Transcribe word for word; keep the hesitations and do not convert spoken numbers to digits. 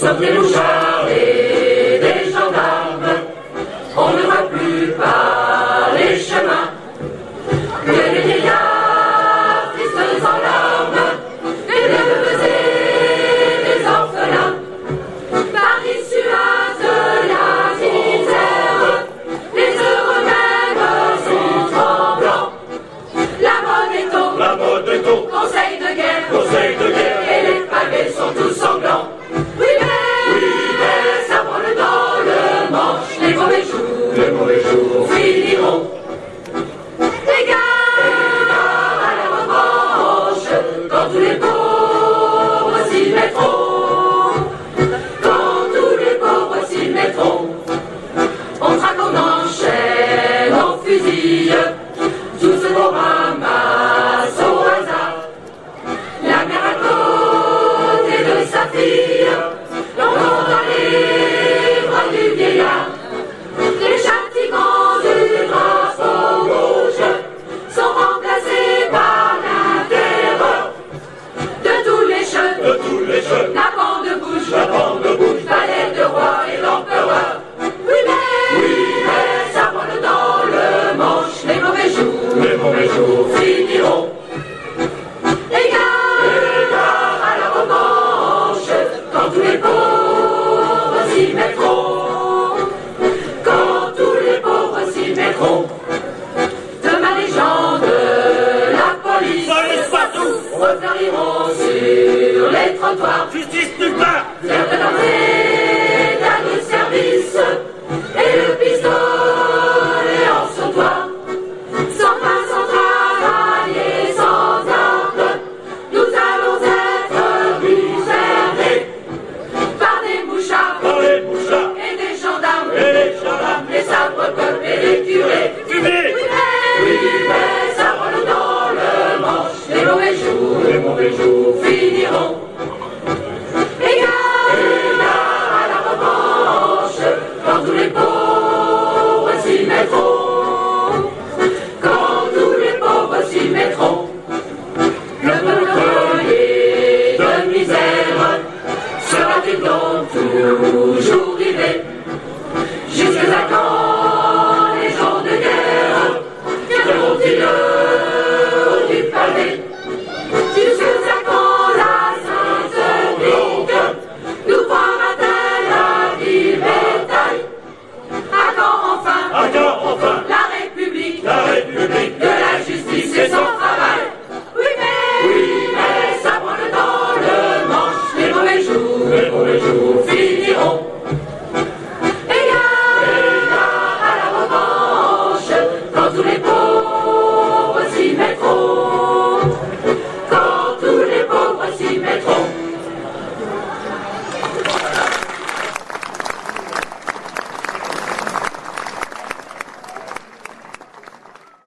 sauf des mouchards et des gendarmes. On ne voit plus par les chemins que les vieillards tristes en larmes, et les veuves et les orphelins. Paris suinte la misère, les heureux mêmes sont tremblants. La mode est au, La mode est au conseil de guerre, conseil de guerre. et les pavés sont tous sanglants. Oui mais, oui mais, ça branle dans le manche, les mauvais jours, Les mauvais jours finiront. Égard à la revanche, quand tous les pauvres s'y mettront, quand tous les pauvres s'y mettront, on traque, on enchaîne, on fusille, tout ce qu'on ramasse au hasard. La mère à côté de sa fille, l'enfant dans les bras du vieillard. Les châtiments du drapeau rouge sont remplacés par la terreur de tous les cheveux. de tous les jeunes. La bande bouge, La bande bouge, balai de roi et l'empereur. Oui mais, oui mais ça vole dans le manche, les mauvais jours les mauvais jours finiront. Égard à la revanche, quand tous les pauvres s'y mettront, quand tous les pauvres s'y mettront. Demain les gens de la police Police partout, refleuriront sur les trottoirs, justice nulle part. fiers de leur état de service, et le pistolet en sautoir. Sans pain, sans travail et sans armes, nous allons être gouverner par des mouchards Dans les bouchards et des gendarmes, et les gendarmes. les sapeurs et les curés. Fumez, Oui mais, oui mais, ça vole dans le manche, les mauvais jours les mauvais jours finiront. Égard, égard à la revanche, quand tous les pauvres s'y mettront, quand tous les pauvres s'y mettront. Le peuple crevé de misère sera-t-il donc toujours rivé?